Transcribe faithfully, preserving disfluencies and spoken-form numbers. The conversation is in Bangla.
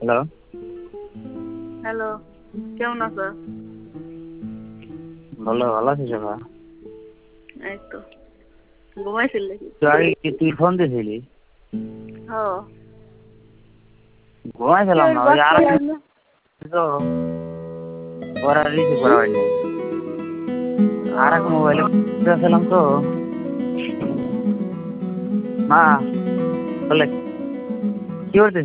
হ্যালো হ্যালো, কেমন আছো? ভালো ভালো আছিস আপা? এই তো ঘুমাইছিল নাকি? তুই আগে কি তুই ফোন দিয়েছিলি? হ ঘুমাইছিলাম কেউ না, ওই বাদ আর করলাম না। তো ওরা রিসিভ করা হয়নি। আর এক মোবাইলে ছিলাম তো। মা বলে কি করতে